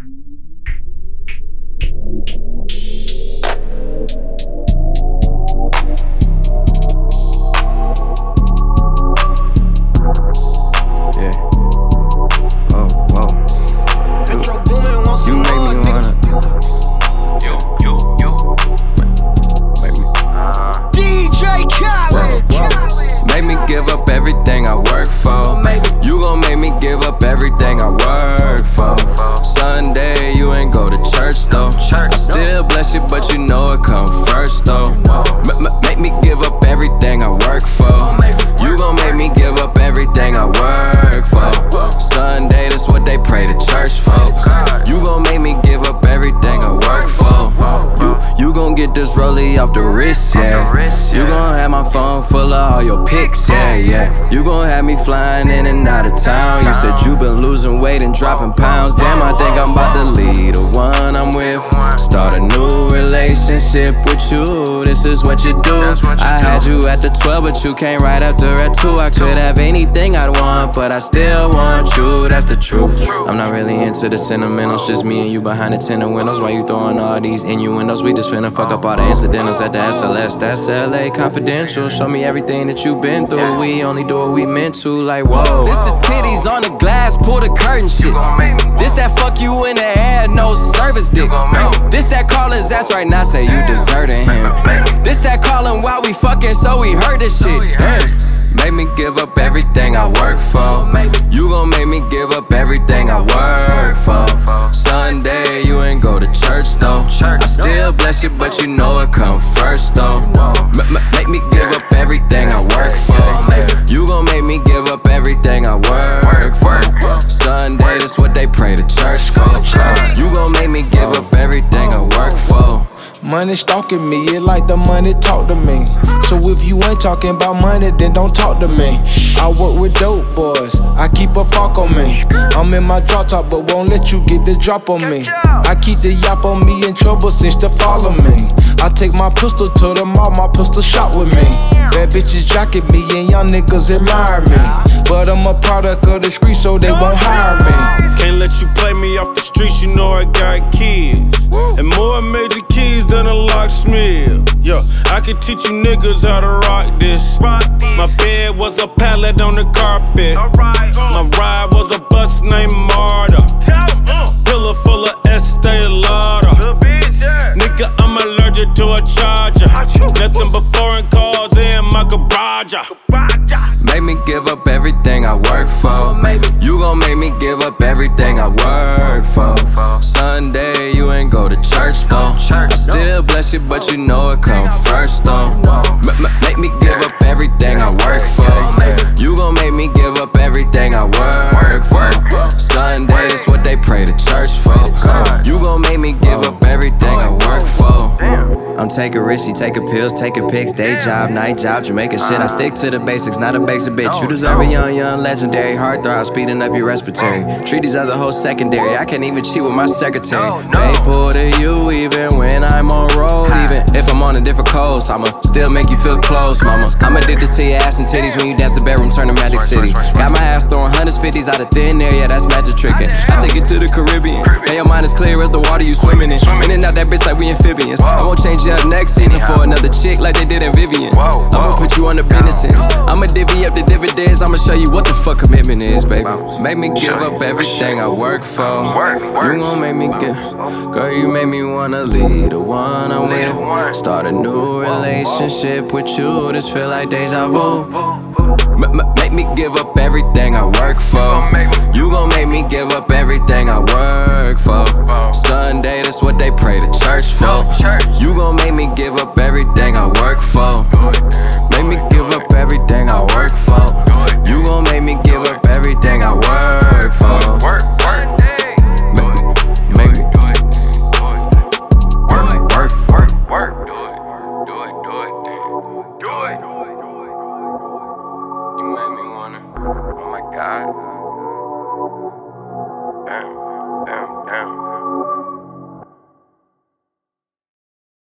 Give up everything I work for. You gon' make me give up everything I work for. Sunday, you ain't go to church though. I still bless you, but you know it come first though. Make me give up everything I work for. You gon' make me give up everything I work for. Sunday, that's what they pray to church folks. You gon' make me give up everything I work for. You gon' get this rollie off the wrist, yeah. You gon' have my phone full of all your pics, yeah. You gon' have me flying in and out of town. You said you been losing weight and dropping pounds. Damn, I think I'm about to leave the one I'm with. Start a new relationship with you. This is what you do. I had you at the 12, but you came right after at 2. I could have anything I'd want, but I still want you. That's the truth. I'm not really into the sentimentals. Just me and you behind the tinted windows. Why you throwing all these innuendos? We just finna fuck up all the incidentals at the SLS. That's LA Confidential. Show me everything that you been through. We only do what we meant to, like whoa. This the titties on the glass, pull the curtain shit. This that fuck you in the air, no service dick. This that call his ass right now, say you deserting him. This that calling while we fucking, so we heard this shit. Make me give up everything I work for. You gon' make me give up everything I work for. Sunday, you ain't go to church though. I still bless you, but you know it come first though. Make me give up everything I work for. You gon' make me give up everything I work for. Sunday, that's what they pray to church for. You gon' make me give up everything I work for. Money stalking me, it like the money talk to me. So if you ain't talking about money, then don't talk to me. I work with dope boys, I keep a fork on me. I'm in my drop top, but won't let you get the drop on me. I keep the yap on me in trouble since to follow me. I take my pistol to the mall, my pistol shot with me. Bad bitches jockey me and young niggas admire me. But I'm a product of the street, so they won't hire me. Can't let you play me off the streets, you know I got kids. And more major keys than a locksmith. Yeah, I can teach you niggas how to rock this. My bed was a pallet on the carpet. My ride was a bus named Marta. Pillow full of Estee Lauder. Nigga, I'm allergic to a charger. Nothing but foreign cars in my garage. Make me give up everything I work for. You gon' make me give up everything I work for. Sunday, you ain't go to church though. I still bless you, but you know it come first though. Make me give up everything I work for. You gon' make me give up everything I work for. Sunday, that's what they pray to church for. You gon' make me give up everything I work for. I'm taking risks, she taking pills, taking pics, day job, night job, Jamaican shit. I stick to the basics, not a basic bitch. You deserve a young, legendary heartthrob, speeding up your respiratory. Treat these other hoes secondary, I can't even cheat with my secretary. Faithful to you even when I'm on road. Even if I'm on a different coast, I'ma still make you feel close, mama. I'm addicted to your ass and titties when you dance the bedroom, turn to Magic City. Got my ass throwing hundreds, 50s out of thin air, yeah, that's magic tricking. I take you to the Caribbean, and your mind is clear as the water you swimming in. In and out that bitch like we amphibians. I won't change you up next season for another chick like they did in Vivian. I'ma put you on the business ends. I'ma divvy up the dividends. I'ma show you what the fuck commitment is, baby. Make me give up everything I work for. You gon' make me give. Girl, you make me wanna leave the one I'm with. Start a new relationship with you. This feel like deja vu. Make me give up everything I work for. You gon' make me give up everything I work for. Sunday, that's what they pray to church for. You gon' make me give up everything I work for. Make me give up everything I work for. You gon' make me give up everything I work for. Make me do it. Work. Do it. You make me wanna. Oh my God.